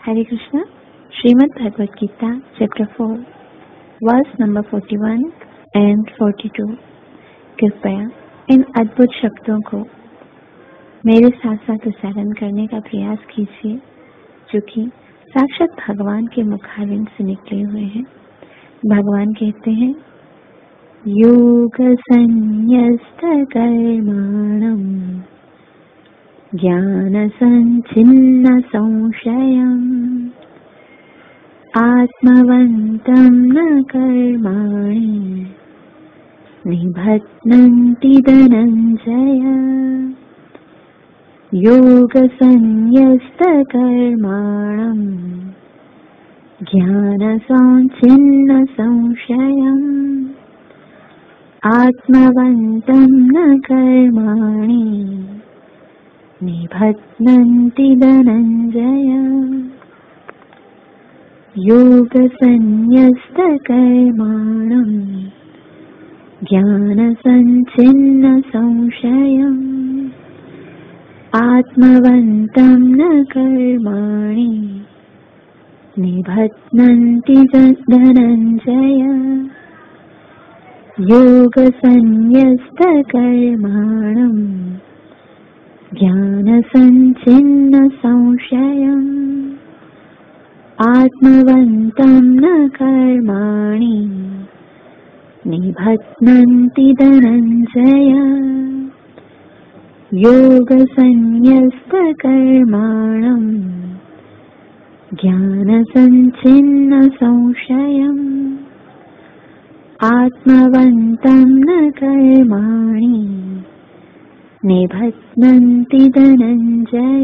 Hare Krishna, Srimad Bhagavad Gita, Chapter 4, Verse number 41 and 42। कृपया इन अद्भुत शब्दों को मेरे साथ साथ उच्चारण करने का प्रयास कीजिए, जो कि साक्षात भगवान के मुखारविंद से निकले हुए हैं। भगवान कहते हैं, योग संन्यस्त कर्माणं ज्ञान संचिन्न संशयम् आत्मवन्तं न कर्माणि निबध्नन्ति धनञ्जय। योग संन्यस्त कर्माणं ज्ञान संचिन्न संशयम् आत्मवन्तं न कर्माणि निबध्नन्ति धनञ्जय। योग संन्यस्त कर्माणं ज्ञान संचिन्न संशयम् आत्मवन्तं न कर्माणि निबध्नन्ति धनञ्जय। योग संन्यस्त कर्माणं ज्ञान संचिन्न संशयम् आत्मवन्तं न कर्माणि निबध्नन्ति धनञ्जय। योग संन्यस्त कर्माणं ज्ञान संचिन्न संशयम् आत्मवन्तं न कर्माणि निबध्नन्ति धनञ्जय।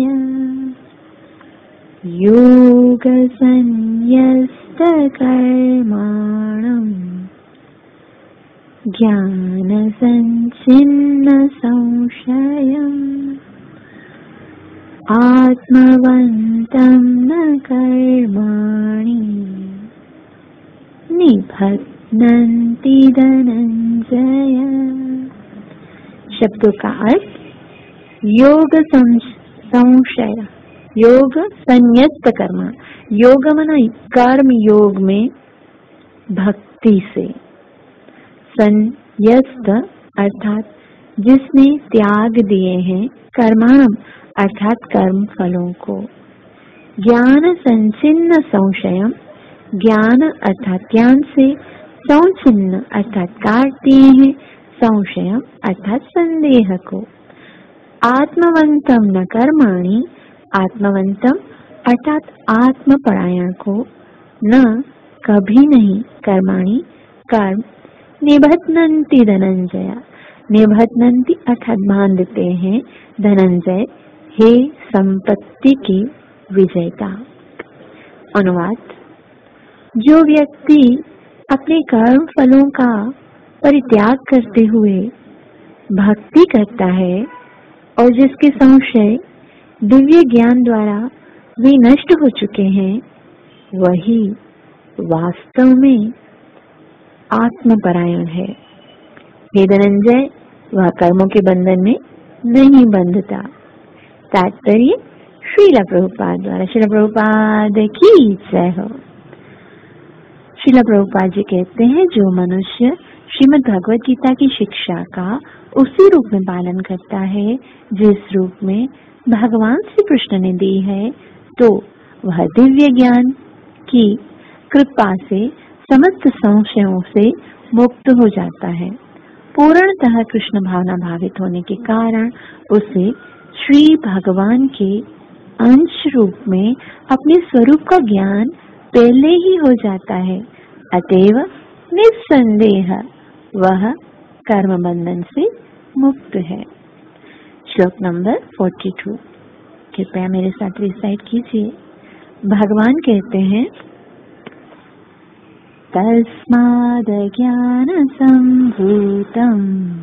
योग संन्यस्त कर्माणं ज्ञान संचिन्न संशयम् आत्मवन्तं न कर्माणि निबध्नन्ति धनञ्जय। शब्दों का अर्थ, योग संशय, योग संन्यस्त कर्म, योग मना कर्म योग में भक्ति से, संन्यस्त अर्थात जिसने त्याग दिए हैं, कर्माणम अर्थात कर्म फलों को, ज्ञान संचिन्न संशयम, ज्ञान अर्थात ज्ञान से, संचिन्न अर्थात काट दिए हैं, संशयम अर्थात संदेह को, आत्मवंतम न कर्माणि, आत्मवंतम अर्थात आत्मपरायण को, न कभी नहीं, कर्माणि कर्म, निबध्नन्ति धनंजय, निबध्नन्ति अर्थात बांधते हैं, धनंजय हे संपत्ति की विजेता। अनुवाद, जो व्यक्ति अपने कर्म फलों का परित्याग करते हुए भक्ति करता है और जिसके संशय दिव्य ज्ञान द्वारा वे नष्ट हो चुके हैं, वही वास्तव में आत्मपरायण है। हे धनंजय, वह कर्मों के बंधन में नहीं बंधता। तात्पर्य श्रील प्रभुपाद द्वारा। श्रील प्रभुपाद की जय हो। श्रील प्रभुपाद जी कहते हैं, जो मनुष्य श्रीमद् भगवद गीता की शिक्षा का उसी रूप में पालन करता है जिस रूप में भगवान श्री कृष्ण ने दी है, तो वह दिव्य ज्ञान की कृपा से समस्त संशयों से मुक्त हो जाता है। पूर्णतः कृष्ण भावना भावित होने के कारण उसे श्री भगवान के अंश रूप में अपने स्वरूप का ज्ञान पहले ही हो जाता है। अतएव निस्संदेह वह कर्म बंधन से मुक्त है। श्लोक नंबर 42। कृपया मेरे साथ रिसाइट कीजिए। भगवान कहते हैं, तस्माद् ज्ञान संभूतं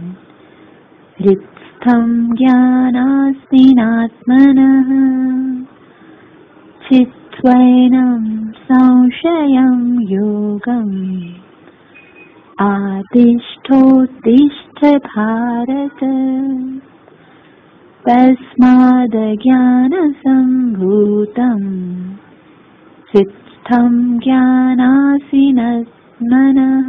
हृत्स्थं ज्ञानास्मिनात्मनः चित्त्वैनं संशयं योगम् आतिष्ठोत्तिष्ठ भारत। तस्माद् ज्ञानसम्भूतं हृत्स्थं ज्ञानासीनमनः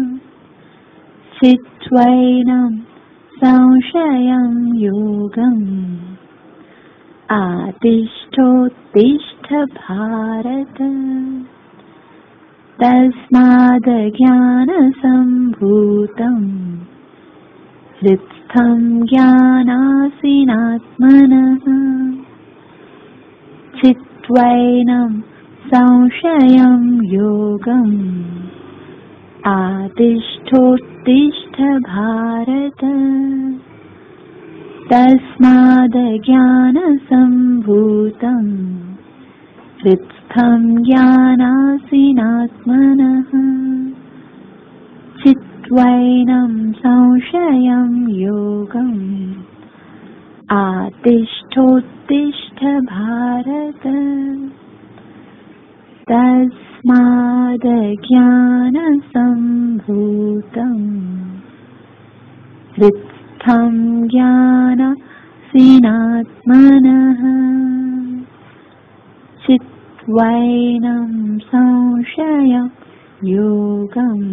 चित्वैनं संशयं योगम् आतिष्ठोत्तिष्ठ भारत तस्मादज्ञानसम्भूतम् हृत्स्थं ज्ञानासीनात्मनः चित्वैनं संशयं योगम् आतिष्ठोत्तिष्ठ भारत तस्मादज्ञानसम्भूतम् हृत्स्थं ज्ञानासीनात्मनः चित्वैनं संशयं योगम् आतिष्ठोत्तिष्ठ भारत तस्मादज्ञानसम्भूतम् हृत्स्थं ज्ञानासीनात्मनः चित्वैनं संशयं योगम्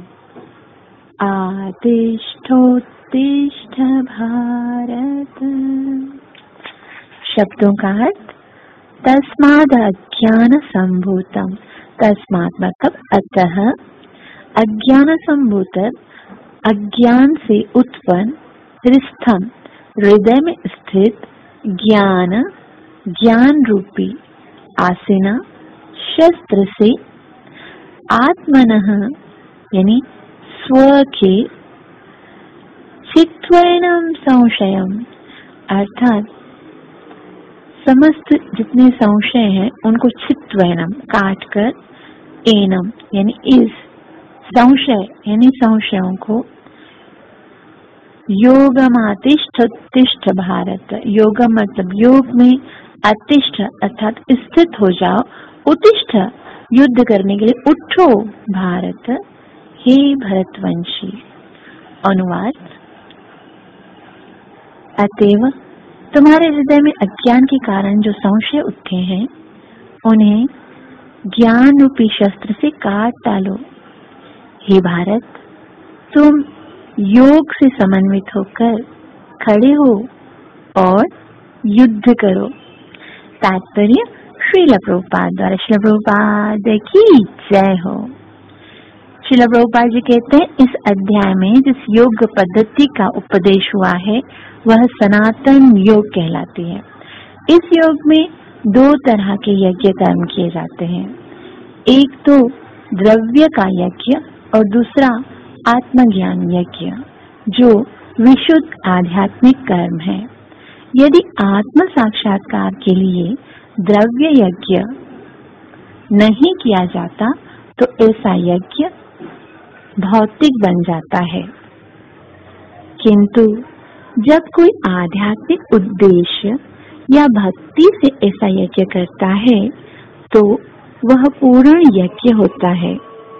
आतिष्ठोत्तिष्ठ भारत। शब्दों का अर्थ तस्माद अज्ञान संभूतम, तस्मात् मतलब अतः, अज्ञान संभूत अज्ञान से उत्पन्न, हृस्थम हृदय में स्थित, ज्ञान ज्ञान रूपी, आसीना शस्त्र से, आत्मनः यानी स्व के, चित्वैनम संशयम अर्थात समस्त जितने संशय हैं उनको चित्वैनम काट कर, एनम यानी इस संशय यानी संशयों को, योगमातिष्ठ भारत, योगम मतलब योग में, अतिष्ठ अर्थात स्थित हो जाओ, उत्तिष्ठ युद्ध करने के लिए उठो भारत, हे भरतवंशी। अनुवाद अतएव तुम्हारे हृदय में अज्ञान के कारण जो संशय उठे हैं उन्हें ज्ञान रूपी शस्त्र से काट डालो। हे भारत, तुम योग से समन्वित होकर खड़े हो और युद्ध करो। तात्पर्य श्रील प्रभुपाद द्वारा। श्रील प्रभुपाद की जय हो। श्रील प्रभुपाद जी कहते हैं इस अध्याय में जिस योग पद्धति का उपदेश हुआ है वह सनातन योग कहलाती है। इस योग में दो तरह के यज्ञ कर्म किए जाते हैं, एक तो द्रव्य का यज्ञ और दूसरा आत्मज्ञान यज्ञ जो विशुद्ध आध्यात्मिक कर्म है। यदि आत्म साक्षात्कार के लिए द्रव्य यज्ञ नहीं किया जाता तो ऐसा यज्ञ भौतिक बन जाता है, किंतु जब कोई आध्यात्मिक उद्देश्य या भक्ति से ऐसा यज्ञ करता है तो वह पूर्ण यज्ञ होता है।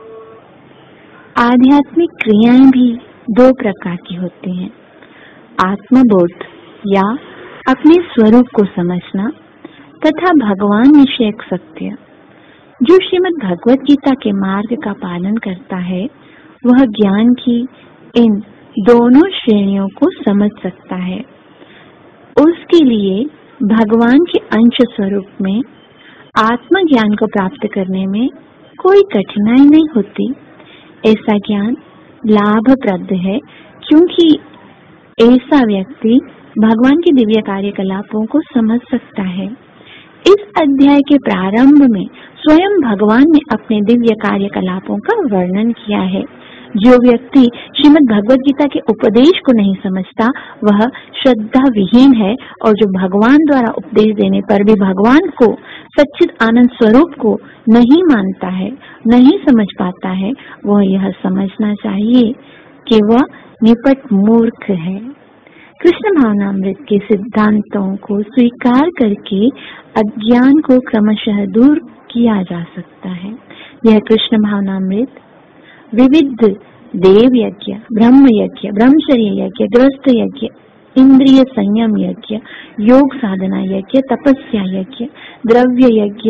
आध्यात्मिक क्रियाएं भी दो प्रकार की होती हैं, आत्मबोध या अपने स्वरूप को समझना तथा भगवान विषयक सत्य। जो श्रीमद् भगवत गीता के मार्ग का पालन करता है वह ज्ञान की इन दोनों श्रेणियों को समझ सकता है। उसके लिए भगवान के अंश स्वरूप में आत्मज्ञान को प्राप्त करने में कोई कठिनाई नहीं होती। ऐसा ज्ञान लाभप्रद है क्योंकि ऐसा व्यक्ति भगवान के दिव्य कार्यकलापों को समझ सकता है। इस अध्याय के प्रारंभ में स्वयं भगवान ने अपने दिव्य कार्यकलापों का वर्णन किया है। जो व्यक्ति श्रीमद् भगवत गीता के उपदेश को नहीं समझता वह श्रद्धा विहीन है, और जो भगवान द्वारा उपदेश देने पर भी भगवान को सच्चिद आनंद स्वरूप को नहीं मानता है, नहीं समझ पाता है, वह यह समझना चाहिए कि वह निपट मूर्ख है। कृष्ण भावनामृत के सिद्धांतों को स्वीकार करके अज्ञान को क्रमशः दूर किया जा सकता है। यह कृष्ण भावनामृत विविध देव यज्ञ, ब्रह्म यज्ञ, ब्रह्मचर्य यज्ञ, गृहस्थ यज्ञ, इंद्रिय संयम यज्ञ, योग साधना यज्ञ, तपस्या यज्ञ, द्रव्य यज्ञ,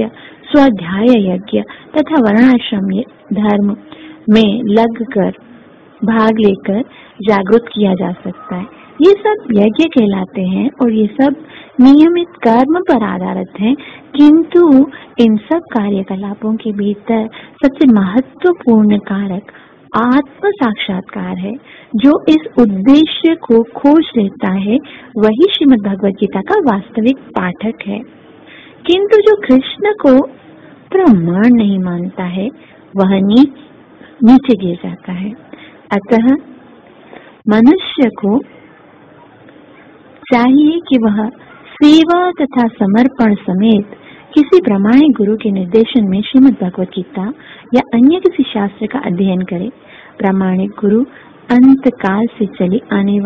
स्वाध्याय यज्ञ तथा वर्णाश्रम धर्म में लगकर भाग लेकर जागृत किया जा सकता है। ये सब यज्ञ कहलाते हैं और ये सब नियमित कर्म पर आधारित हैं, किंतु इन सब कार्यकलापों के भीतर सबसे महत्वपूर्ण कारक आत्म साक्षात्कार है। जो इस उद्देश्य को खोज लेता है वही श्रीमद् भगवद गीता का वास्तविक पाठक है। किंतु जो कृष्ण को प्रमाण नहीं मानता है वह नीचे गिर जाता है। अतः मनुष्य को चाहिए कि वह सेवा तथा समर्पण समेत किसी प्रामाणिक गुरु के निर्देशन में श्रीमद् भगवद गीता या अन्य किसी शास्त्र का अध्ययन करे। प्रामाणिक गुरु अनंत काल से चली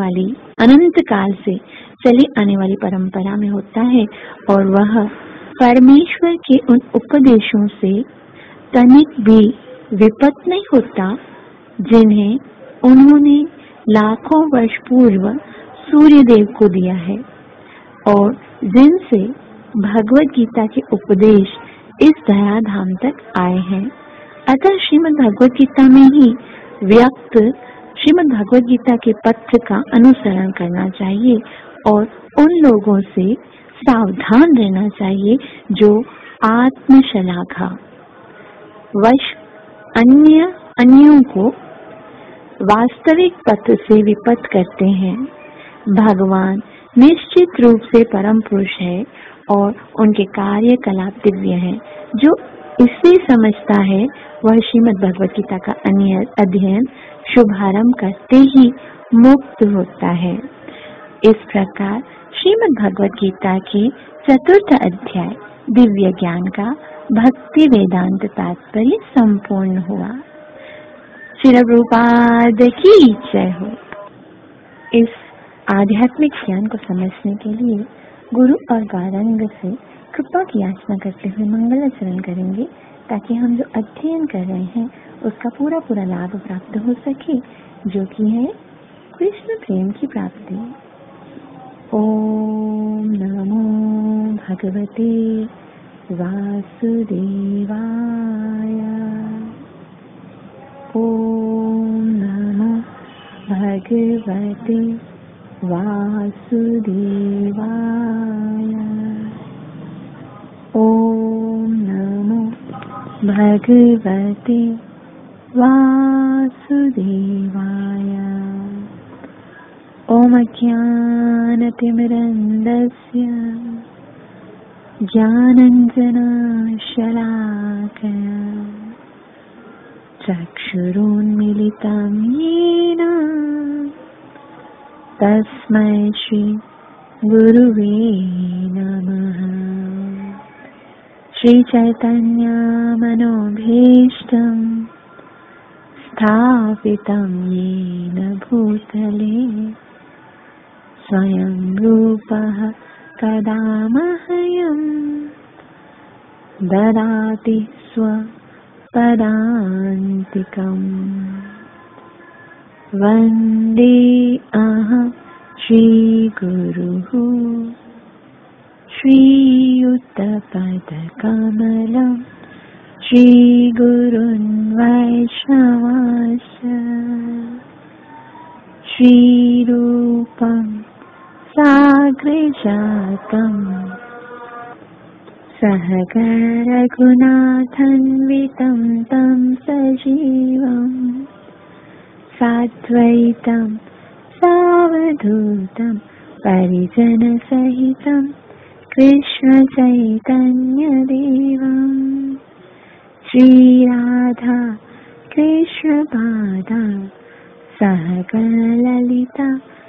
आने वाली परंपरा में होता है और वह परमेश्वर के उन उपदेशों से तनिक भी विपत नहीं होता जिन्हें उन्होंने लाखों वर्ष पूर्व सूर्य देव को दिया है और जिनसे भगवद गीता के उपदेश इस धराधाम तक आए हैं। अतः श्रीमद् भगवद गीता में ही व्यक्त श्रीमद् भगवद गीता के पथ का अनुसरण करना चाहिए और उन लोगों से सावधान रहना चाहिए जो आत्मशलाघा वश अन्यों को वास्तविक पथ से विपत करते हैं। भगवान निश्चित रूप से परम पुरुष है और उनके कार्यकलाप दिव्य हैं। जो इसे समझता है वह श्रीमद् भगवद गीता का अध्ययन शुभारंभ करते ही मुक्त होता है। इस प्रकार श्रीमद् भगवद गीता के 4th अध्याय दिव्य ज्ञान का भक्ति वेदांत तात्पर्य संपूर्ण हुआ। श्रील प्रभुपाद की जय हो। इस आध्यात्मिक ज्ञान को समझने के लिए गुरु और गौरांग से कृपा की याचना करते हुए मंगलाचरण करेंगे ताकि हम जो अध्ययन कर रहे हैं उसका पूरा लाभ प्राप्त हो सके, जो कि है कृष्ण प्रेम की प्राप्ति। ओम नमो भगवते वासुदेवाय। ओम नमो भगवते वासुदेवाय। ओम नमो भगवते वासुदेवाय। ओम अज्ञानतिमिरन्धस्य ज्ञानाञ्जनशलाकया चक्षुरुन्मीलितं येन तस्मै श्री गुरुवे नमः। श्री चैतन्य मनोभीष्टं स्थापितं येन भूतले स्वयं रूपः कदा मह्यं ददाति स्वपदान्तिकम्। वन्दे अहं श्रीगुरुः श्रीयुतपदकमलं श्रीगुरुन् वैष्णवांश्च श्रीरूपं साग्रजातं सहगणरघुनाथान्वितं तं सजीवं साद्वैतं सावधूतं परिजनसहितं कृष्णचैतन्यदेवं श्रीराधा कृष्णपादा सहगणललिता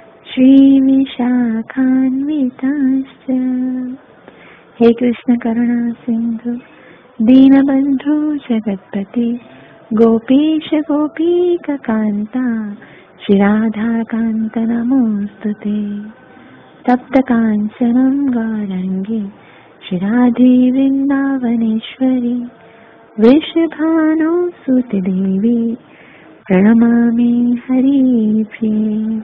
श्रीविशाखान्विताश्च। हे कृष्ण करुणा सिंधु दीनबंधु जगत्पते गोपीश गोपीकान्ता श्रीराधा कान्त नमोस्तुते। तप्त कांचनं गौरांगी श्रीराधे वृंदावनेश्वरी वृषभानुसुते देवी प्रणमामि हरिप्रिये।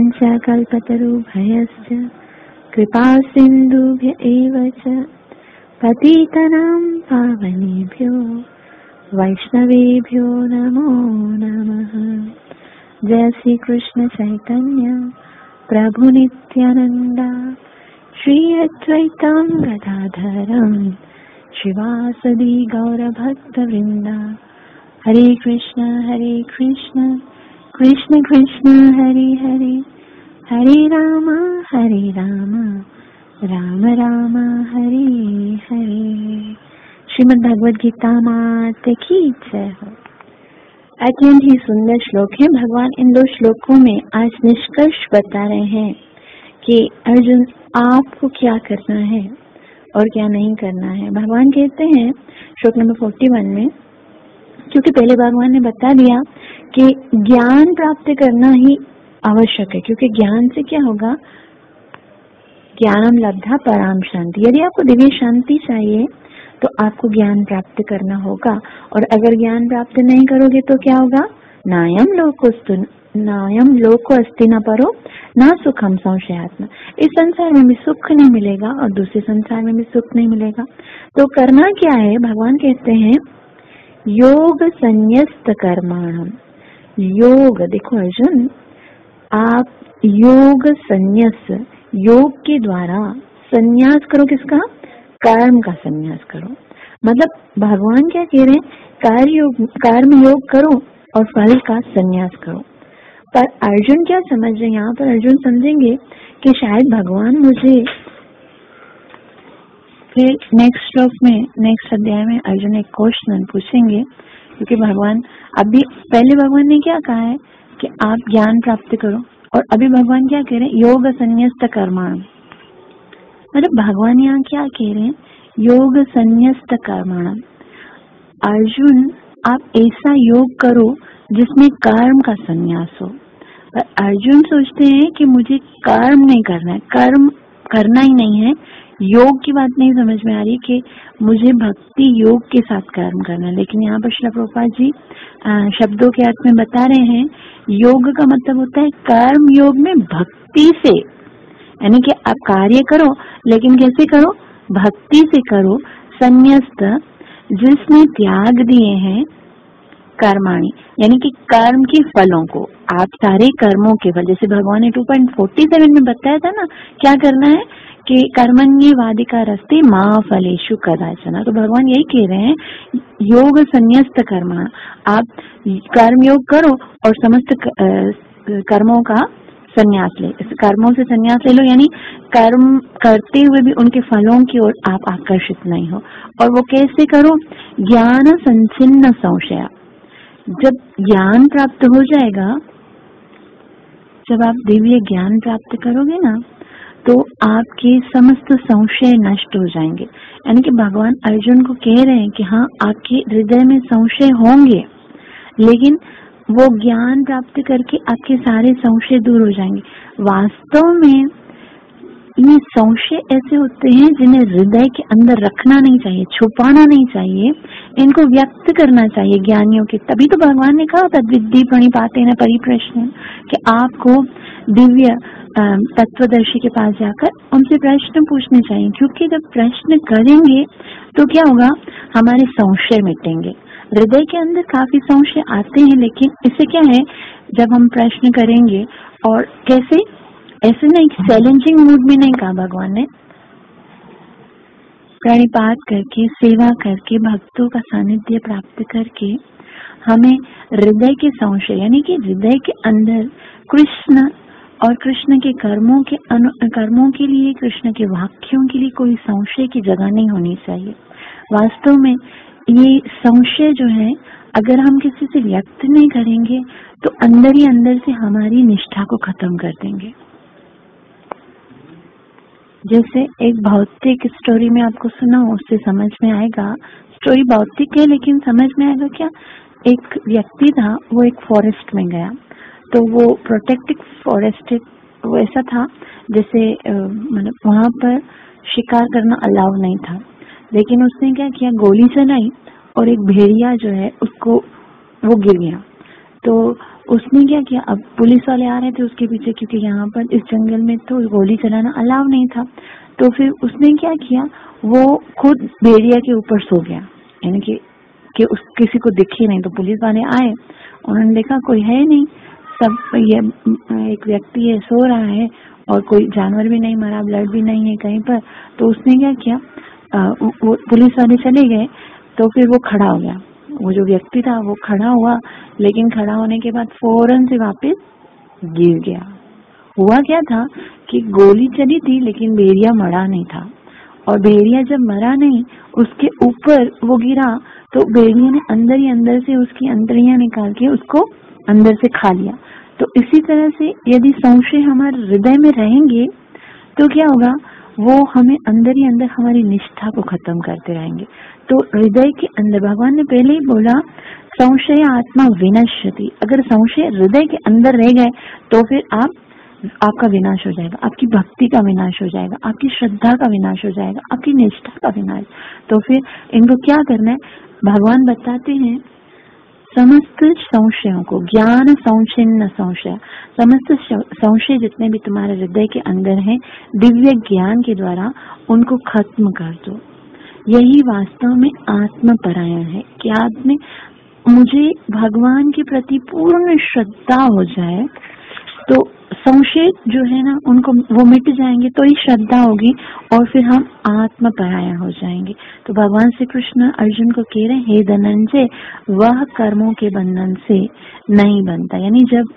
वंशाकल्पतरुभ्यश्च कृपा सिन्धुभ्य एव च पतितनां पावनेभ्यो वैष्णवेभ्यो नमो नमः। जय श्री कृष्ण चैतन्य प्रभु नित्यानंदा, श्री अद्वैतं गदाधरं श्रीवासदि गौरभक्तवृंदा। हरे कृष्ण कृष्ण कृष्ण हरे हरे, हरे राम राम राम हरे हरे। श्रीमद् भगवद गीता माता की जय हो। अत्यंत ही सुंदर श्लोक है। भगवान इन 2 श्लोकों में आज निष्कर्ष बता रहे हैं कि अर्जुन आपको क्या करना है और क्या नहीं करना है। भगवान कहते हैं श्लोक नंबर 41 में, क्योंकि पहले भगवान ने बता दिया कि ज्ञान प्राप्त करना ही आवश्यक है, क्योंकि ज्ञान से क्या होगा, ज्ञानम लब्धा पराम शांति। यदि आपको दिव्य शांति चाहिए तो आपको ज्ञान प्राप्त करना होगा, और अगर ज्ञान प्राप्त नहीं करोगे तो क्या होगा, नायम लोको अस्ति न परो ना सुखम संशयात्मा। इस संसार में भी सुख नहीं मिलेगा और दूसरे संसार में भी सुख नहीं मिलेगा। तो करना क्या है, भगवान कहते हैं योग संन्यस्त कर्माणम। योग, देखो अर्जुन, आप योग संन्यास, योग के द्वारा संन्यास करो। किसका? कर्म का संन्यास करो। मतलब भगवान क्या कह रहे हैं, कर्म योग करो और फल का संन्यास करो। पर अर्जुन क्या समझ रहे हैं यहाँ पर, अर्जुन समझेंगे कि शायद भगवान मुझे, फिर नेक्स्ट श्लोक में, नेक्स्ट अध्याय में अर्जुन एक क्वेश्चन पूछेंगे, क्योंकि भगवान अभी, पहले भगवान ने क्या कहा है कि आप ज्ञान प्राप्त करो, और अभी भगवान क्या कह रहे हैं, योग संन्यस्त कर्माण। मतलब भगवान यहाँ क्या कह रहे हैं, योग संन्यस्त कर्माण। अर्जुन, आप ऐसा योग करो जिसमें कर्म का संन्यास हो। पर अर्जुन सोचते हैं कि मुझे कर्म नहीं करना है, कर्म करना ही नहीं है। योग की बात नहीं समझ में आ रही कि मुझे भक्ति योग के साथ कर्म करना है। लेकिन यहाँ पर श्रील प्रभुपाद जी शब्दों के अर्थ में बता रहे हैं, योग का मतलब होता है कर्म योग में भक्ति से, यानी कि आप कार्य करो लेकिन कैसे करो, भक्ति से करो। संन्यस्त, जिसने त्याग दिए हैं कर्माणी, यानी कि कर्म के फलों को, आप सारे कर्मों के फल, जैसे भगवान ने 2.47 में बताया था ना, क्या करना है कि कर्मण्येवाधिकार रस्ते माँ फलेषु कदाचन। तो भगवान यही कह रहे हैं, योग संन्यस्त कर्मा, आप कर्म योग करो और समस्त कर्मों का संन्यास ले, कर्मों से संन्यास ले लो, यानी कर्म करते हुए भी उनके फलों की ओर आप आकर्षित नहीं हो। और वो कैसे करो, ज्ञान संचिन्न संशया। जब ज्ञान प्राप्त हो जाएगा, जब आप दिव्य ज्ञान प्राप्त करोगे ना, तो आपके समस्त संशय नष्ट हो जाएंगे। यानी कि भगवान अर्जुन को कह रहे हैं कि हाँ, आपके हृदय में संशय होंगे, लेकिन वो ज्ञान प्राप्त करके आपके सारे संशय दूर हो जाएंगे। वास्तव में ये संशय ऐसे होते हैं जिन्हें हृदय के अंदर रखना नहीं चाहिए, छुपाना नहीं चाहिए, इनको व्यक्त करना चाहिए ज्ञानियों के। तभी तो भगवान ने कहा था विद्धि प्रणिपातेन परिप्रश्न, कि आपको दिव्य तत्वदर्शी के पास जाकर उनसे प्रश्न पूछने चाहिए, क्योंकि जब प्रश्न करेंगे तो क्या होगा, हमारे संशय मिटेंगे। हृदय के अंदर काफी संशय आते हैं, लेकिन इससे क्या है, जब हम प्रश्न करेंगे, और कैसे, ऐसे नहीं चैलेंजिंग मूड में नहीं कहा भगवान ने, प्रणिपात करके, सेवा करके, भक्तों का सानिध्य प्राप्त करके हमें हृदय के संशय, यानी कि हृदय के अंदर कृष्ण और कृष्ण के कर्मों के लिए, कृष्ण के वाक्यों के लिए कोई संशय की जगह नहीं होनी चाहिए। वास्तव में ये संशय जो है, अगर हम किसी से व्यक्त नहीं करेंगे तो अंदर ही अंदर से हमारी निष्ठा को खत्म कर देंगे। जैसे एक भौतिक स्टोरी में आपको सुना, उससे समझ में आएगा, स्टोरी भौतिक है लेकिन समझ में आएगा क्या। एक व्यक्ति था, वो एक फॉरेस्ट में गया, तो वो प्रोटेक्टेड फॉरेस्ट, वो ऐसा था जैसे मतलब वहां पर शिकार करना अलाउ नहीं था। लेकिन उसने क्या किया, गोली चलाई और एक भेड़िया जो है उसको, वो गिर गया। तो उसने क्या किया, अब पुलिस वाले आ रहे थे उसके पीछे, क्योंकि यहाँ पर इस जंगल में तो गोली चलाना अलाउ नहीं था। तो फिर उसने क्या किया, वो खुद भेड़िया के ऊपर सो गया, यानी कि उस किसी को दिखे नहीं। तो पुलिस वाले आए, उन्होंने देखा कोई है नहीं, सब ये एक व्यक्ति है सो रहा है और कोई जानवर भी नहीं मरा, ब्लड भी नहीं है कहीं पर। तो उसने क्या किया, वो पुलिस वाले चले गए तो फिर वो खड़ा हो गया, वो जो व्यक्ति था वो खड़ा हुआ, लेकिन खड़ा होने के बाद फौरन से वापस गिर गया। हुआ क्या था कि गोली चली थी लेकिन भेड़िया मरा नहीं था, और भेड़िया जब मरा नहीं उसके ऊपर वो गिरा तो भेड़िया ने अंदर ही अंदर से उसकी अंतड़ियां निकाल के उसको अंदर से खा लिया। तो इसी तरह से यदि संशय हमारे हृदय में रहेंगे तो क्या होगा, वो हमें अंदर ही अंदर हमारी निष्ठा को खत्म करते रहेंगे। तो हृदय के अंदर भगवान ने पहले ही बोला संशय आत्मा विनश्यति, अगर संशय हृदय के अंदर रह गए तो फिर आपका विनाश हो जाएगा, आपकी भक्ति का विनाश हो जाएगा, आपकी श्रद्धा का विनाश हो जाएगा, आपकी निष्ठा का विनाश। तो फिर इनको क्या करना है, भगवान बताते हैं समस्त संशयों को, ज्ञान संचिन्न संशय, समस्त संशय जितने भी तुम्हारे हृदय के अंदर हैं दिव्य ज्ञान के द्वारा उनको खत्म कर दो। यही वास्तव में आत्मपरायण है कि आपने मुझे भगवान के प्रति पूर्ण श्रद्धा हो जाए तो संशय जो है ना उनको वो मिट जाएंगे, तो ही श्रद्धा होगी और फिर हम आत्मपरायण हो जाएंगे। तो भगवान श्री कृष्ण अर्जुन को कह रहे हैं, हे धनंजय वह कर्मों के बंधन से नहीं बनता, यानी जब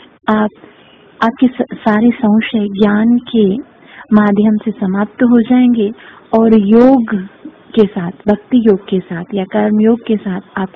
आपके सारे संशय ज्ञान के माध्यम से समाप्त हो जाएंगे और योग के साथ, भक्ति योग के साथ या कर्म योग के साथ आप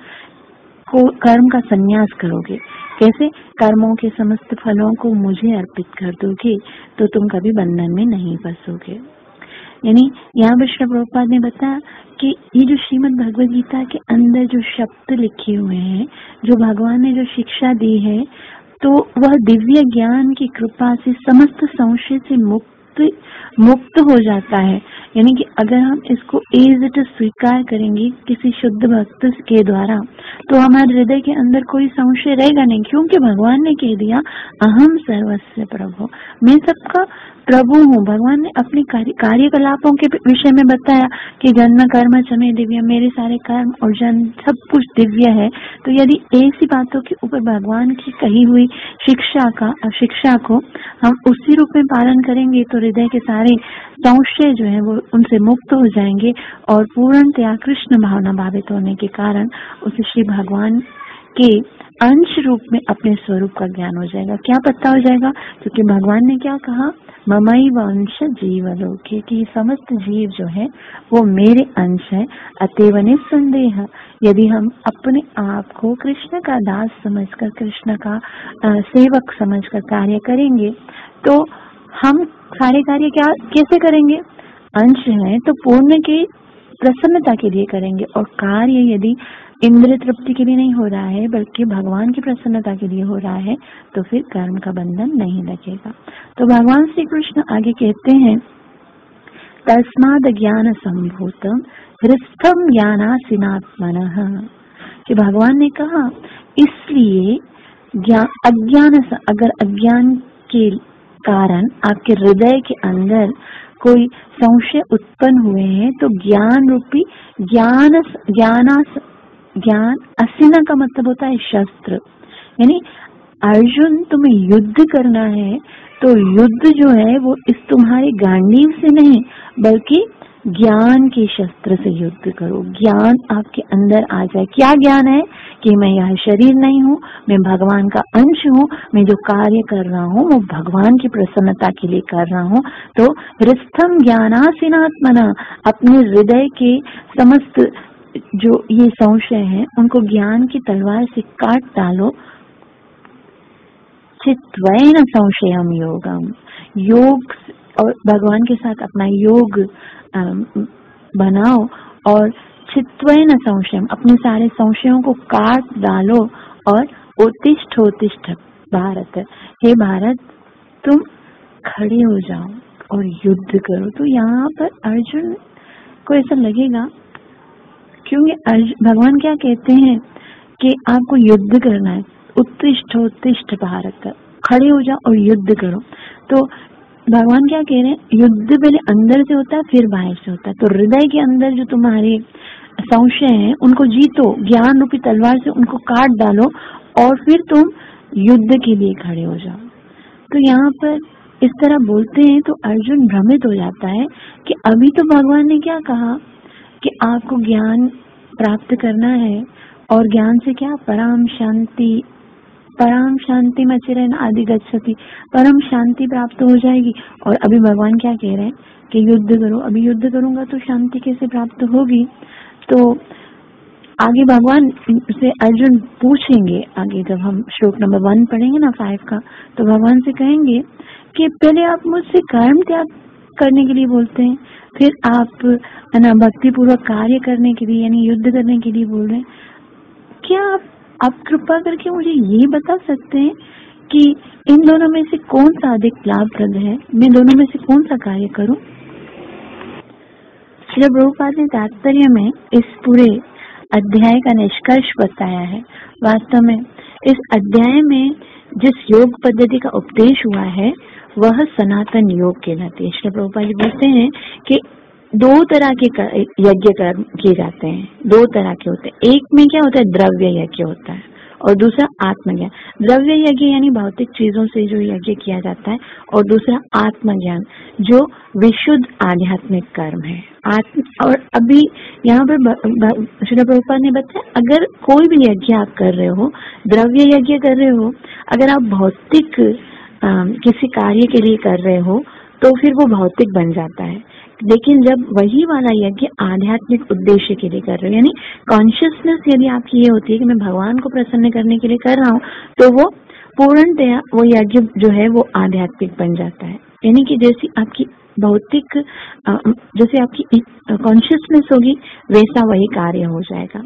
कर्म का संन्यास करोगे। कैसे, कर्मों के समस्त फलों को मुझे अर्पित कर दोगे तो तुम कभी बंधन में नहीं फंसोगे। यानी यहाँ पर श्री प्रभुपाद ने बताया कि ये जो श्रीमद् भगवद गीता के अंदर जो शब्द लिखे हुए हैं, जो भगवान ने जो शिक्षा दी है, तो वह दिव्य ज्ञान की कृपा से समस्त संशय से मुक्त हो जाता है। यानी कि अगर हम इसको एज इट स्वीकार करेंगे किसी शुद्ध भक्त के द्वारा तो हमारे हृदय के अंदर कोई संशय रहेगा नहीं, क्योंकि भगवान ने कह दिया अहम सर्वस्य प्रभु, मैं सबका प्रभु हूँ। भगवान ने अपने कार्यकलापों के विषय में बताया कि जन्म कर्म चमे दिव्य, मेरे सारे कर्म और जन्म सब कुछ दिव्य है। तो यदि ऐसी बातों के ऊपर भगवान की कही हुई शिक्षा को हम उसी रूप में पालन करेंगे तो हृदय के सारे संशय जो है वो उनसे मुक्त हो जाएंगे और पूर्णतया कृष्ण भावना भावित होने के कारण उसे श्री भगवान के अंश रूप में अपने स्वरूप का ज्ञान हो जाएगा। क्या पता हो जाएगा, क्योंकि भगवान ने क्या कहा, ममैव अंश जीवलोके, कि समस्त जीव जो है वो मेरे अंश है। अतएव निस्संदेह यदि हम अपने आप को कृष्ण का दास समझकर, कृष्ण का सेवक समझकर कार्य करेंगे तो हम सारे कार्य कैसे करेंगे, अंश है तो पूर्ण की प्रसन्नता के लिए करेंगे, और कार्य यदि इंद्रिय तृप्ति के लिए नहीं हो रहा है बल्कि भगवान की प्रसन्नता के लिए हो रहा है तो फिर कर्म का बंधन नहीं लगेगा। तो भगवान श्री कृष्ण आगे कहते हैं तस्माद ज्ञान संभूतम हृस्थम ज्ञानासीनात्मनः, कि भगवान ने कहा इसलिए अगर अज्ञान के कारण आपके हृदय के अंदर कोई संशय उत्पन्न हुए हैं तो ज्ञान रूपी ज्ञान असीना का मतलब होता है शस्त्र। यानी अर्जुन तुम्हें युद्ध करना है तो युद्ध जो है वो इस तुम्हारे गांडीव से नहीं बल्कि ज्ञान के शस्त्र से युद्ध करो। ज्ञान आपके अंदर आ जाए। क्या ज्ञान है कि मैं यह शरीर नहीं हूँ, मैं भगवान का अंश हूँ, मैं जो कार्य कर रहा हूँ वो भगवान की प्रसन्नता के लिए कर रहा हूँ। तो हृस्थम ज्ञानासीनात्मना, अपने हृदय के समस्त जो ये संशय है उनको ज्ञान की तलवार से काट डालो। चित्वेन संशयम योगम, योग और भगवान के साथ अपना योग बनाओ और चित्वेन संशयम, अपने सारे संशयों को काट डालो और उत्तिष्ठ भारत, हे भारत तुम खड़े हो जाओ और युद्ध करो। तो यहाँ पर अर्जुन को ऐसा लगेगा क्योंकि भगवान क्या कहते हैं कि आपको युद्ध करना है, उत्तिष्ठ भारत, खड़े हो जाओ और युद्ध करो। तो भगवान क्या कह रहे हैं, युद्ध पहले अंदर से होता है फिर बाहर से होता है। तो हृदय के अंदर जो तुम्हारे संशय हैं उनको जीतो, ज्ञान रूपी तलवार से उनको काट डालो और फिर तुम युद्ध के लिए खड़े हो जाओ। तो यहाँ पर इस तरह बोलते हैं तो अर्जुन भ्रमित हो जाता है कि अभी तो भगवान ने क्या कहा कि आपको ज्ञान प्राप्त करना है और ज्ञान से क्या परम शांति मचिरन आदि गच्छति, परम शांति प्राप्त हो जाएगी। और अभी भगवान क्या कह रहे हैं कि युद्ध करो। अभी युद्ध करूंगा तो शांति कैसे प्राप्त होगी। तो आगे भगवान से अर्जुन पूछेंगे, आगे जब हम श्लोक नंबर 1 पढ़ेंगे ना 5 का, तो भगवान से कहेंगे कि पहले आप मुझसे कर्म त्याग करने के लिए बोलते हैं, फिर आप भक्ति पूर्वक कार्य करने के लिए यानी युद्ध करने के लिए बोल रहे हैं। क्या आप कृपा करके मुझे ये बता सकते हैं कि इन दोनों में से कौन सा अधिक लाभप्रद है, मैं दोनों में से कौन सा कार्य करूं। श्री प्रभुपाद ने तात्पर्य में इस पूरे अध्याय का निष्कर्ष बताया है। वास्तव में इस अध्याय में जिस योग पद्धति का उपदेश हुआ है वह सनातन योग कहलाती है। श्री प्रभुपाद जी बोलते हैं कि 2 तरह के यज्ञ किए जाते हैं, 2 तरह के होते हैं। एक में क्या होता है, द्रव्य यज्ञ होता है और दूसरा आत्मज्ञान। द्रव्य यज्ञ यानी भौतिक चीजों से जो यज्ञ किया जाता है, और दूसरा आत्मज्ञान जो विशुद्ध आध्यात्मिक कर्म है। और अभी यहाँ पर श्री प्रभुपाद ने बताया, अगर कोई भी यज्ञ आप कर रहे हो, द्रव्य यज्ञ कर रहे हो, अगर आप भौतिक किसी कार्य के लिए कर रहे हो तो फिर वो भौतिक बन जाता है। लेकिन जब वही वाला यज्ञ आध्यात्मिक उद्देश्य के लिए कर रहे हो, यानी कॉन्शियसनेस यदि आपकी ये होती है कि मैं भगवान को प्रसन्न करने के लिए कर रहा हूँ, तो वो पूर्णतया वो यज्ञ जो है वो आध्यात्मिक बन जाता है। यानी कि जैसी आपकी भौतिक जैसे आपकी कॉन्शियसनेस होगी वैसा वही कार्य हो जाएगा।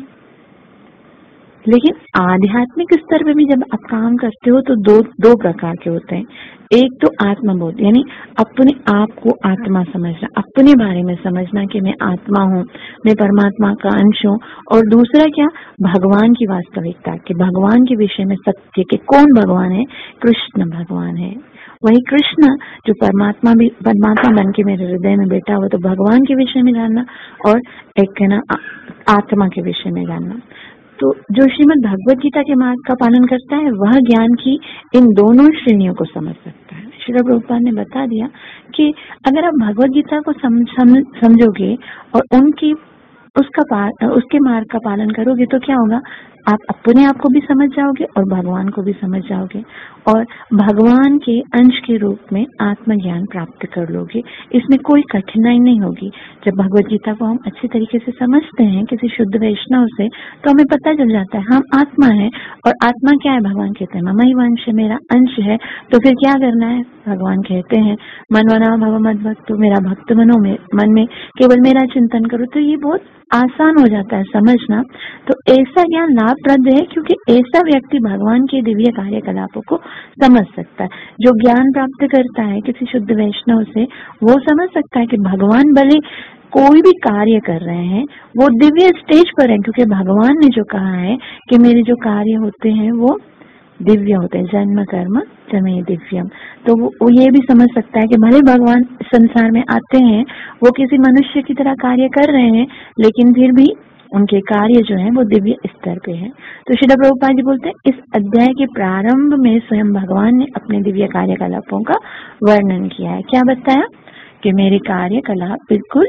लेकिन आध्यात्मिक स्तर पे भी जब आप काम करते हो तो दो प्रकार के होते हैं। एक तो आत्मबोध यानी अपने आप को आत्मा समझना, अपने बारे में समझना कि मैं आत्मा हूँ, मैं परमात्मा का अंश हूँ। और दूसरा क्या, भगवान की वास्तविकता कि भगवान के विषय में सत्य कि कौन भगवान है, कृष्ण भगवान है। वही कृष्ण जो परमात्मा बन के मेरे हृदय में बैठा हुआ, तो भगवान के विषय में जानना और एक है ना आत्मा के विषय में जानना। तो जो श्रीमद् भगवत गीता के मार्ग का पालन करता है वह ज्ञान की इन दोनों श्रेणियों को समझ सकता है। श्री प्रभुपाद ने बता दिया कि अगर आप भगवत गीता को समझोगे और उसके मार्ग का पालन करोगे तो क्या होगा, आप अपने आप को भी समझ जाओगे और भगवान को भी समझ जाओगे और भगवान के अंश के रूप में आत्मज्ञान प्राप्त कर लोगे। इसमें कोई कठिनाई नहीं होगी। जब भगवत गीता को हम अच्छे तरीके से समझते हैं किसी शुद्ध वैष्णव से, तो हमें पता चल जाता है हम आत्मा है। और आत्मा क्या है, भगवान कहते हैं ममैव वंश, मेरा अंश है। तो फिर क्या करना है, भगवान कहते हैं मनवना भव मद्भक्तो, मेरा भक्त बनो, मन में केवल मेरा चिंतन करो। तो ये बहुत आसान हो जाता है समझना। तो ऐसा ज्ञान लाभप्रद है क्योंकि ऐसा व्यक्ति भगवान के दिव्य कार्यकलापों को समझ सकता है। जो ज्ञान प्राप्त करता है किसी शुद्ध वैष्णव से, वो समझ सकता है कि भगवान भले कोई भी कार्य कर रहे हैं वो दिव्य स्टेज पर है, क्योंकि भगवान ने जो कहा है कि मेरे जो कार्य होते हैं वो दिव्य होते हैं, जन्म कर्म चमे दिव्यम। तो वो ये भी समझ सकता है कि भले भगवान संसार में आते हैं, वो किसी मनुष्य की तरह कार्य कर रहे हैं, लेकिन फिर भी उनके कार्य जो है वो दिव्य स्तर पे है। तो श्रील प्रभुपाद जी बोलते हैं इस अध्याय के प्रारंभ में स्वयं भगवान ने अपने दिव्य कार्यकलापों का वर्णन किया है। क्या बताया कि मेरे कार्यकलाप बिल्कुल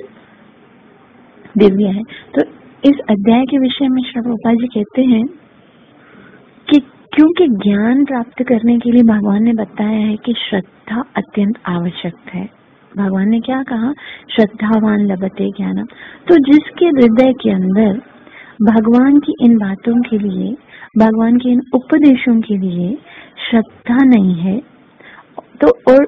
दिव्य है। तो इस अध्याय के विषय में श्रील प्रभुपाद जी कहते हैं कि क्योंकि ज्ञान प्राप्त करने के लिए भगवान ने बताया है कि श्रद्धा अत्यंत आवश्यक है। भगवान ने क्या कहा, श्रद्धावान लभते ज्ञानम। तो जिसके हृदय के अंदर भगवान की इन बातों के लिए, भगवान के इन उपदेशों के लिए श्रद्धा नहीं है, तो और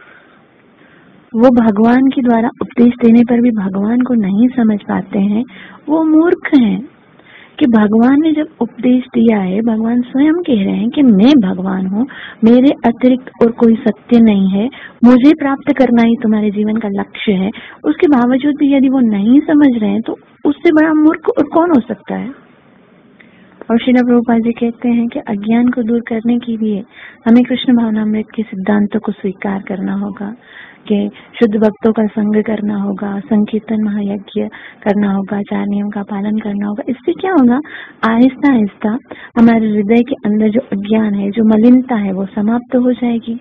वो भगवान के द्वारा उपदेश देने पर भी भगवान को नहीं समझ पाते हैं, वो मूर्ख हैं। कि भगवान ने जब उपदेश दिया है, भगवान स्वयं कह रहे हैं कि मैं भगवान हूँ, मेरे अतिरिक्त और कोई सत्य नहीं है, मुझे प्राप्त करना ही तुम्हारे जीवन का लक्ष्य है। उसके बावजूद भी यदि वो नहीं समझ रहे हैं तो उससे बड़ा मूर्ख और कौन हो सकता है। और श्रील प्रभुपाद जी कहते हैं कि अज्ञान को दूर करने के लिए हमें कृष्ण भावनामृत के सिद्धांतों को स्वीकार करना होगा, कि शुद्ध भक्तों का संग करना होगा, संकीर्तन महायज्ञ करना होगा, 4 नियम का पालन करना होगा। इससे क्या होगा, आहिस्ता आहिस्ता हमारे हृदय के अंदर जो अज्ञान है, जो मलिनता है, वो समाप्त हो जाएगी।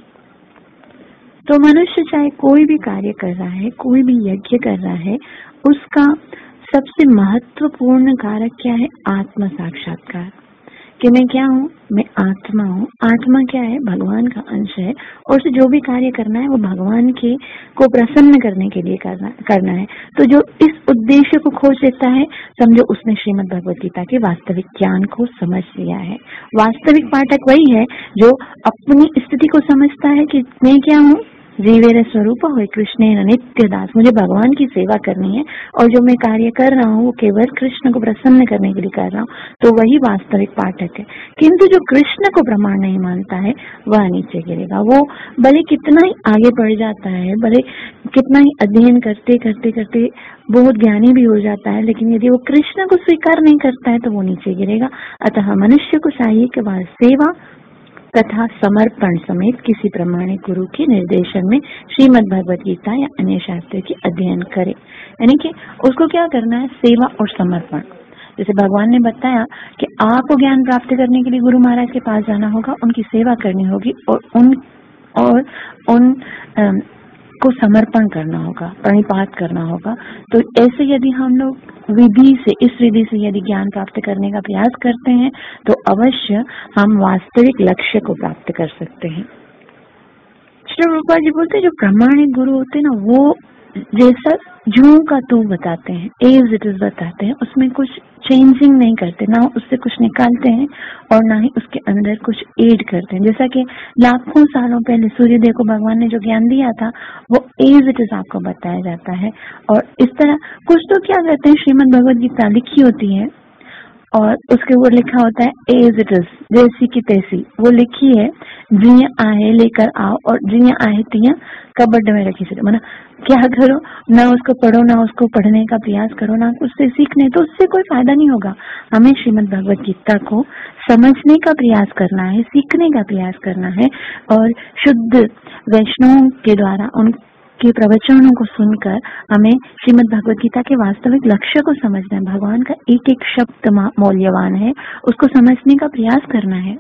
तो मनुष्य चाहे कोई भी कार्य कर रहा है, कोई भी यज्ञ कर रहा है, उसका सबसे महत्वपूर्ण कारक क्या है, आत्म साक्षात्कार, कि मैं क्या हूँ, मैं आत्मा हूँ। आत्मा क्या है, भगवान का अंश है, और उसे जो भी कार्य करना है वो भगवान के को प्रसन्न करने के लिए करना है। तो जो इस उद्देश्य को खोज लेता है, समझो उसने श्रीमद् भगवद गीता के वास्तविक ज्ञान को समझ लिया है। वास्तविक पाठक वही है जो अपनी स्थिति को समझता है कि मैं क्या हूँ, जीवेर स्वरूप हो कृष्ण नित्य दास, मुझे भगवान की सेवा करनी है, और जो मैं कार्य कर रहा हूँ वो केवल कृष्ण को प्रसन्न करने के लिए कर रहा हूँ। तो वही वास्तविक पाठक है। किंतु जो कृष्ण को प्रमाण नहीं मानता है वह नीचे गिरेगा। वो भले कितना ही आगे बढ़ जाता है, भले कितना ही अध्ययन करते करते करते बहुत ज्ञानी भी हो जाता है, लेकिन यदि वो कृष्ण को स्वीकार नहीं करता है तो वो नीचे गिरेगा। अतः मनुष्य को चाहिए कि वह सेवा तथा समर्पण समेत किसी प्रमाणिक गुरु के निर्देशन में श्रीमद् भगवद गीता या अन्य शास्त्र की अध्ययन करे। यानी कि उसको क्या करना है, सेवा और समर्पण। जैसे भगवान ने बताया कि आपको ज्ञान प्राप्त करने के लिए गुरु महाराज के पास जाना होगा, उनकी सेवा करनी होगी, और उन को समर्पण करना होगा, प्रणिपात करना होगा। तो ऐसे यदि हम लोग इस विधि से यदि ज्ञान प्राप्त करने का प्रयास करते हैं तो अवश्य हम वास्तविक लक्ष्य को प्राप्त कर सकते हैं। श्री प्रभुपाद जी बोलते हैं, जो प्रामाणिक गुरु होते हैं ना, वो जैसा जूं का तू बताते हैं, एज इट इज बताते हैं, उसमें कुछ चेंजिंग नहीं करते, ना उससे कुछ निकालते हैं और ना ही उसके अंदर कुछ ऐड करते हैं। जैसा कि लाखों सालों पहले सूर्यदेव को भगवान ने जो ज्ञान दिया था वो एज इट इज आपको बताया जाता है। और इस तरह कुछ तो क्या कहते हैं, श्रीमद् भगवद गीता लिखी होती है और उसके ऊपर लिखा होता है एज इट इज, जैसी की तैसी वो लिखी है, जिया आहे लेकर आओ और जिया आहे तिया कबड्ड में रखी से। मतलब क्या करो, ना उसको पढ़ो, ना उसको पढ़ने का प्रयास करो, ना उससे सीखने, तो उससे कोई फायदा नहीं होगा। हमें श्रीमद् भगवद गीता को समझने का प्रयास करना है, सीखने का प्रयास करना है, और शुद्ध वैष्णवों के द्वारा उनके प्रवचनों को सुनकर हमें श्रीमद् भगवद गीता के वास्तविक लक्ष्य को समझना है। भगवान का एक एक शब्द मौल्यवान है, उसको समझने का प्रयास करना है।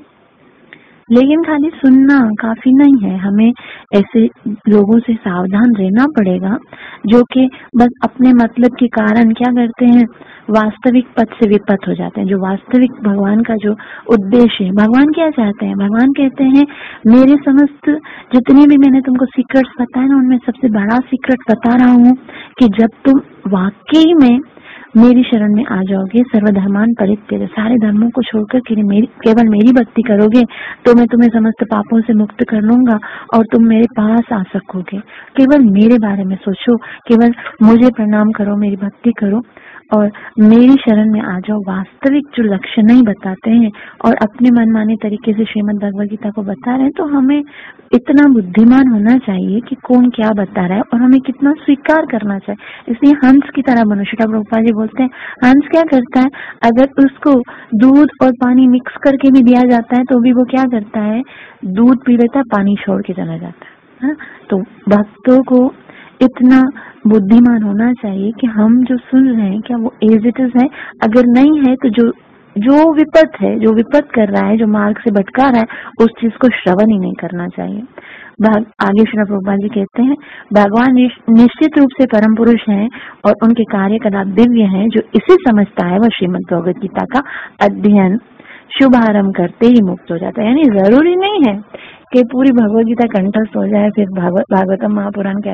लेकिन खाली सुनना काफी नहीं है, हमें ऐसे लोगों से सावधान रहना पड़ेगा जो कि बस अपने मतलब के कारण क्या करते हैं, वास्तविक पथ से विपथ हो जाते हैं। जो वास्तविक भगवान का जो उद्देश्य है, भगवान क्या चाहते हैं, भगवान कहते हैं मेरे समस्त जितने भी मैंने तुमको सीक्रेट्स बताए ना, उनमें सबसे बड़ा सीक्रेट बता रहा हूँ कि जब तुम वाकई में मेरी शरण में आ जाओगे, सर्वधर्मान परित्यज्य, सारे धर्मों को छोड़कर केवल मेरी भक्ति करोगे तो मैं तुम्हें समस्त पापों से मुक्त कर लूंगा और तुम मेरे पास आ सकोगे। केवल मेरे बारे में सोचो, केवल मुझे प्रणाम करो, मेरी भक्ति करो और मेरी शरण में आ जाओ। वास्तविक जो लक्ष्य नहीं बताते हैं और अपने मनमाने तरीके से श्रीमद् भगवद गीता को बता रहे हैं, तो हमें इतना बुद्धिमान होना चाहिए कि कौन क्या बता रहा है और हमें कितना स्वीकार करना चाहिए। इसलिए हंस की तरह बनो। श्रील प्रभुपाद जी बोलते हैं, हंस क्या करता है, अगर उसको दूध और पानी मिक्स करके भी दिया जाता है तो भी वो क्या करता है, दूध पी लेता है, पानी छोड़ के चला जाता है। तो भक्तों को इतना बुद्धिमान होना चाहिए कि हम जो सुन रहे हैं क्या वो एज इट इज है, अगर नहीं है तो जो विपत है, जो विपत कर रहा है, जो मार्ग से भटका रहा है, उस चीज को श्रवण ही नहीं करना चाहिए। आगे श्रील प्रभुपाद जी कहते हैं, भगवान निश्चित रूप से परम पुरुष हैं और उनके कार्य कदा दिव्य हैं। जो इसे समझता है वह श्रीमद् भगवद गीता का अध्ययन शुभारंभ करते ही मुक्त हो जाता है। यानी जरूरी नहीं है कि पूरी भगवद गीता कंठस्थ हो जाए, फिर भागवतम महापुराण के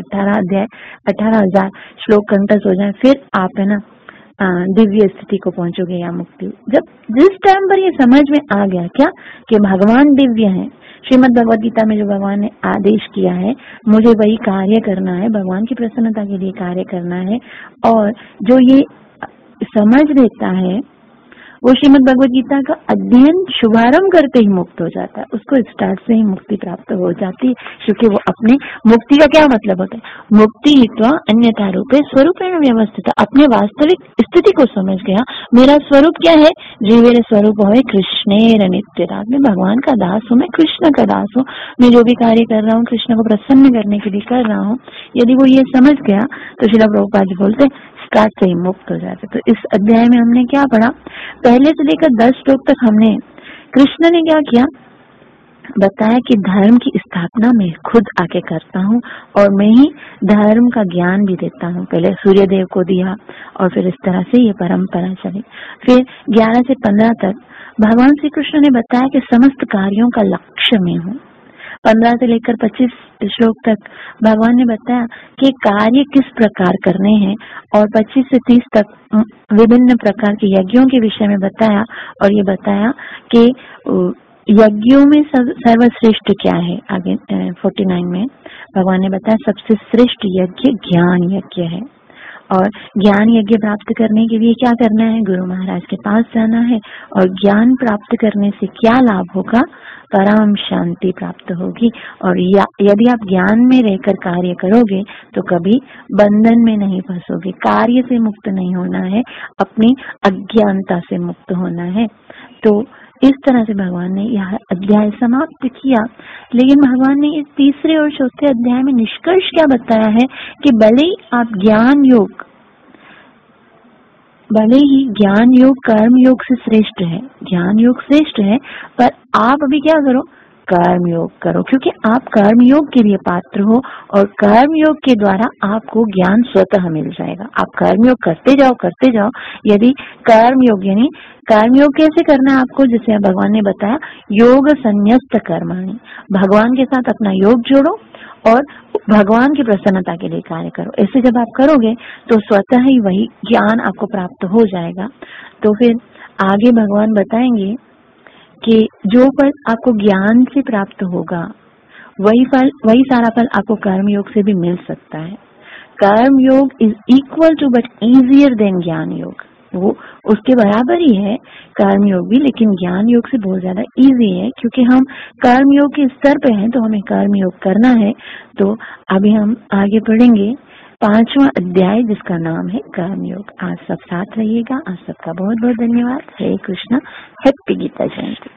18,000 श्लोक कंठस्थ हो जाए, फिर आप है ना दिव्य स्थिति को पहुंचोगे या मुक्ति। जब जिस टाइम पर ये समझ में आ गया क्या कि भगवान दिव्य है, श्रीमद् भगवद गीता में जो भगवान ने आदेश किया है मुझे वही कार्य करना है, भगवान की प्रसन्नता के लिए कार्य करना है, और जो ये समझ लेता है वो श्रीमद् भगवद गीता का अध्ययन शुभारंभ करते ही मुक्त हो जाता है, उसको स्टार्ट से ही मुक्ति प्राप्त हो जाती है, क्योंकि वो अपने मुक्ति का क्या मतलब होता है, मुक्ति हित्वा अन्यथा रूपे स्वरूपेण व्यवस्थित, अपने वास्तविक स्थिति को समझ गया, मेरा स्वरूप क्या है, जीवेर स्वरूप है कृष्णेर नित्यदा, मैं भगवान का दास हूँ, मैं कृष्ण का दास हूँ, मैं जो भी कार्य कर रहा हूँ कृष्ण को प्रसन्न करने के लिए कर रहा हूँ। यदि वो ये समझ गया तो श्रील प्रभुपाद जी बोलते स्टार्ट से ही मुक्त हो जाते। तो इस अध्याय में हमने क्या पढ़ा, पहले से लेकर 10 श्लोक तक हमने कृष्ण ने क्या किया बताया कि धर्म की स्थापना मैं खुद आके करता हूँ और मैं ही धर्म का ज्ञान भी देता हूँ। पहले सूर्य देव को दिया और फिर इस तरह से ये परंपरा चली। फिर 11 से 15 तक भगवान श्री कृष्ण ने बताया कि समस्त कार्यों का लक्ष्य मैं हूँ। 15 से लेकर 25 श्लोक तक भगवान ने बताया कि कार्य किस प्रकार करने हैं और 25 से 30 तक विभिन्न प्रकार के यज्ञों के विषय में बताया और ये बताया कि यज्ञों में सर्वश्रेष्ठ क्या है। आगे 49 में भगवान ने बताया सबसे श्रेष्ठ यज्ञ ज्ञान यज्ञ है और ज्ञान यज्ञ प्राप्त करने के लिए क्या करना है, गुरु महाराज के पास जाना है और ज्ञान प्राप्त करने से क्या लाभ होगा, परम शांति प्राप्त होगी। और यदि आप ज्ञान में रहकर कार्य करोगे तो कभी बंधन में नहीं फंसोगे, कार्य से मुक्त नहीं होना है, अपनी अज्ञानता से मुक्त होना है। तो इस तरह से भगवान ने यह अध्याय समाप्त किया। लेकिन भगवान ने इस तीसरे और चौथे अध्याय में निष्कर्ष क्या बताया है कि भले ही ज्ञान योग कर्म योग से श्रेष्ठ है, ज्ञान योग श्रेष्ठ है, पर आप अभी क्या करो, कर्म योग करो, क्योंकि आप कर्म योग के लिए पात्र हो और कर्म योग के द्वारा आपको ज्ञान स्वतः मिल जाएगा। आप कर्म योग करते जाओ। यदि कर्म योग यानी कर्म योग कैसे करना है आपको, जैसे भगवान ने बताया योग संन्यस्त कर्माणि, भगवान के साथ अपना योग जोड़ो और भगवान की प्रसन्नता के लिए कार्य करो। ऐसे जब आप करोगे तो स्वतः ही वही ज्ञान आपको प्राप्त हो जाएगा। तो फिर आगे भगवान बताएंगे कि जो फल आपको ज्ञान से प्राप्त होगा वही सारा फल आपको कर्म योग से भी मिल सकता है। Karma yoga is equal to but easier than gyan yoga, वो उसके बराबर ही है कर्म योग भी, लेकिन ज्ञान योग से बहुत ज्यादा इजी है, क्योंकि हम कर्म योग के स्तर पे हैं तो हमें कर्म योग करना है। तो अभी हम आगे पढ़ेंगे 5वां अध्याय जिसका नाम है कर्म योग। आज सब साथ रहिएगा। आज सबका बहुत बहुत धन्यवाद। हरे कृष्णा। हैप्पी गीता जयंती।